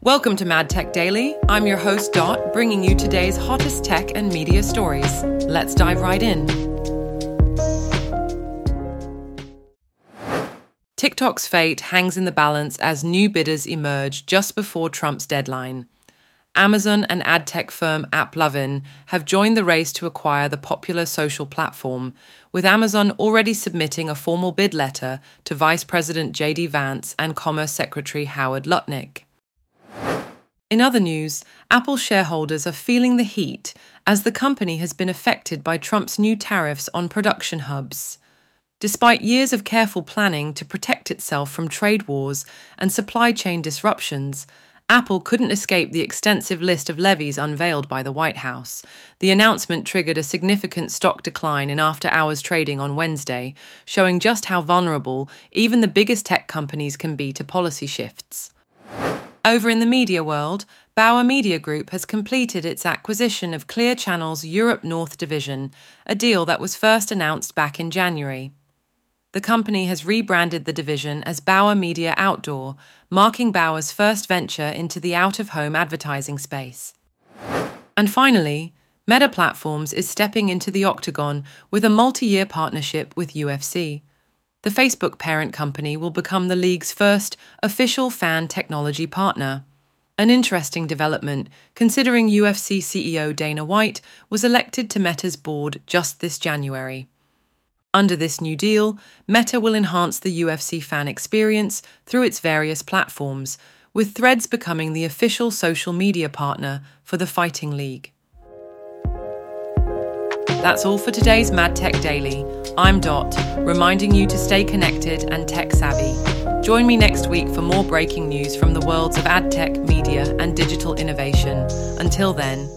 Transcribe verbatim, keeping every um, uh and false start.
Welcome to Mad Tech Daily. I'm your host, Dot, bringing you today's hottest tech and media stories. Let's dive right in. TikTok's fate hangs in the balance as new bidders emerge just before Trump's deadline. Amazon and ad tech firm AppLovin have joined the race to acquire the popular social platform, with Amazon already submitting a formal bid letter to Vice President J D Vance and Commerce Secretary Howard Lutnick. In other news, Apple shareholders are feeling the heat as the company has been affected by Trump's new tariffs on production hubs. Despite years of careful planning to protect itself from trade wars and supply chain disruptions, Apple couldn't escape the extensive list of levies unveiled by the White House. The announcement triggered a significant stock decline in after-hours trading on Wednesday, showing just how vulnerable even the biggest tech companies can be to policy shifts. Over in the media world, Bauer Media Group has completed its acquisition of Clear Channel's Europe North division, a deal that was first announced back in January. The company has rebranded the division as Bauer Media Outdoor, marking Bauer's first venture into the out-of-home advertising space. And finally, Meta Platforms is stepping into the octagon with a multi-year partnership with U F C. The Facebook parent company will become the league's first official fan technology partner. An interesting development, considering U F C C E O Dana White was elected to Meta's board just this January. Under this new deal, Meta will enhance the U F C fan experience through its various platforms, with Threads becoming the official social media partner for the Fighting League. That's all for today's Mad Tech Daily. I'm Dot, reminding you to stay connected and tech-savvy. Join me next week for more breaking news from the worlds of ad tech, media, and digital innovation. Until then,